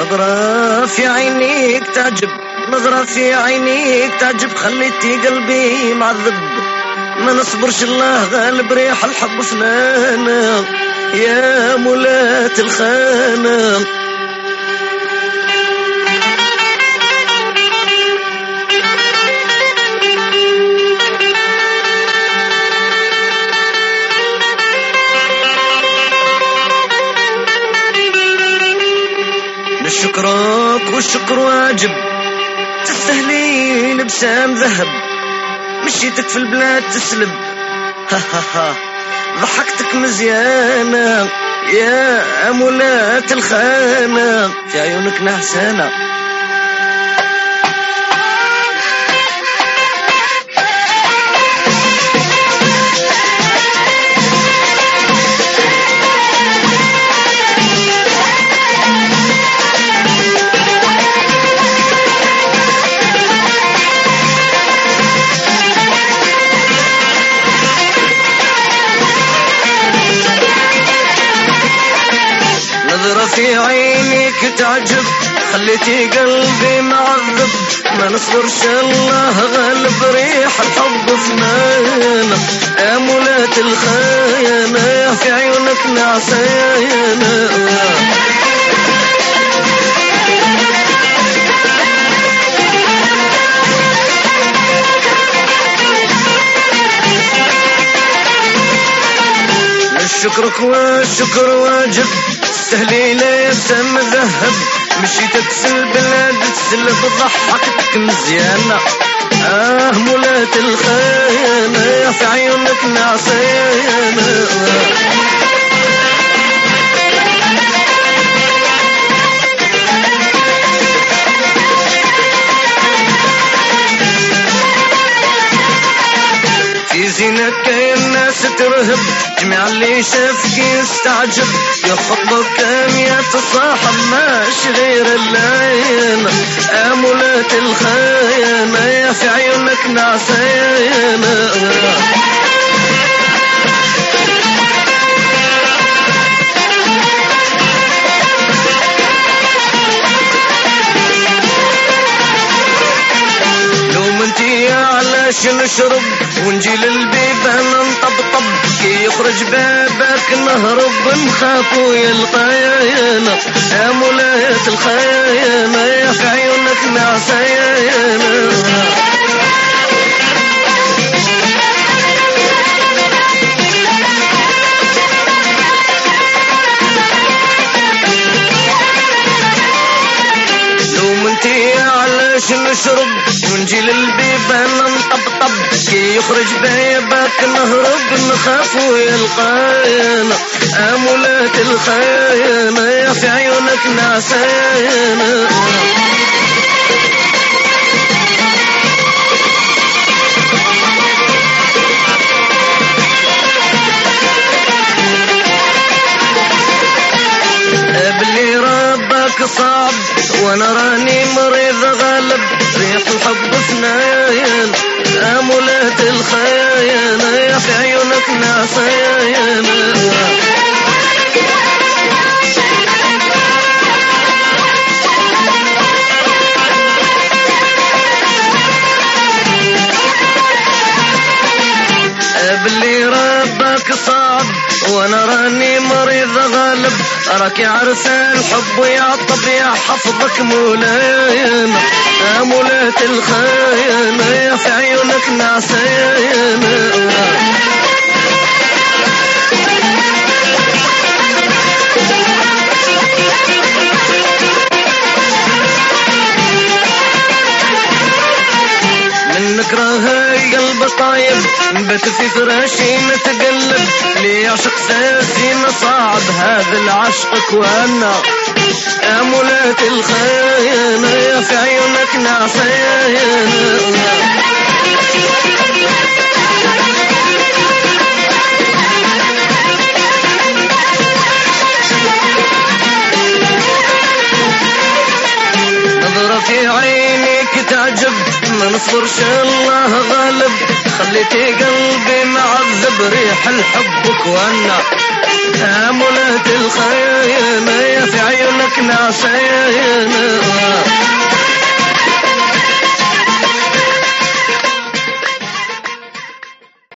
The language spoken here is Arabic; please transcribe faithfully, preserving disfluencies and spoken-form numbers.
نظرة في عينيك تعجب، نظرة في عينيك تعجب، خليتي قلبي معذب. ما نصبرش الله غالب، ريح الحب فنانة يا مولاة الخانة. شكرك والشكر واجب، تستهلين بسام ذهب، مشيتك في البلاد تسلب. ها ها ها ضحكتك مزيانة يا مولاة الخانة، في عيونك نعسانة. نظرة في عينيك تعجب، خليتي قلبي معذب. ما نصبرش الله غالب، ريح الحب فنانة يا مولاة الخيانة، في عيونك نعسانة. شكرك والشكر واجب، تستهلين يسام ذهب، مشيتك في البلاد تسلب، ضحكتك مزيانة اه مولاة الخيانة، في عيونك نعسانة. في زينك الناس ترهب، جميع اللي شافك يستعجب، يا خطبك كان يتصاحب، ماشي غير الليل يا مولاة الخيانة، يا في عيونك نعسانة. علاش نشرب ونجي للبيبان نطبطب، كي يخرج بابك نهرب، نخافو يلقايانا يا مولاة الخيانة، يا في عيونك نعسانة. نشرب ونجي للبيبان نطبطب، كي يخرج بيبك نهرب، نخافو يلقاينا يا مولاة الخيانة، يا في عيونك نعسانة. باللي ربك صعب وانا راني مريض غالب، ريح الحب فناين يا مولاة الخيانة، يا في عيونك نعسانة. باللي ربك صعب وانا راني مريض غالب، راكي عرسان الحب يعطب، يا حفظك مولاينا يا مولاة الخيانة، يا في عيونك نعسانة. نكرهي قلب طايب، نبت في فراشي نتقلب، لي يعشق ساسي صعب، هذا العشق كوانا يا مولاة الخيانة، يا في عيونك نعسانة. نظرة في عينيك تعجب، ما نصبرش الله غالب، خليتي قلبي معذب، ريح الحب كوانا يا مولاة الخيانة يا في عيونك نعسانة